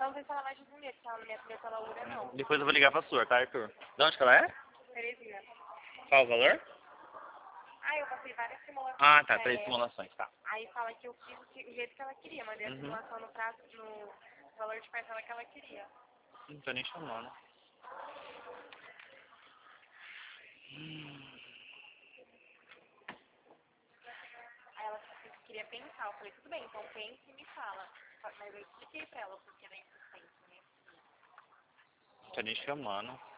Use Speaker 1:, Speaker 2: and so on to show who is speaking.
Speaker 1: Só não sei se ela vai responder, porque ela não me atendeu pela Ura, não.
Speaker 2: Depois eu vou ligar pra sua, tá, Arthur? De onde que ela é?
Speaker 1: Terezinha.
Speaker 2: Qual o valor?
Speaker 1: Ah, eu passei várias simulações.
Speaker 2: Ah, tá, 3 simulações, tá.
Speaker 1: Aí fala que eu fiz do jeito que ela queria, mandei a simulação no prazo, no valor de parcela que ela queria.
Speaker 2: Não tô nem chamando.
Speaker 1: Aí ela disse que queria pensar. Eu falei, tudo bem, então pense e me fala. Mas eu expliquei pra ela porque da insistência, né?
Speaker 2: Não tô nem chamando.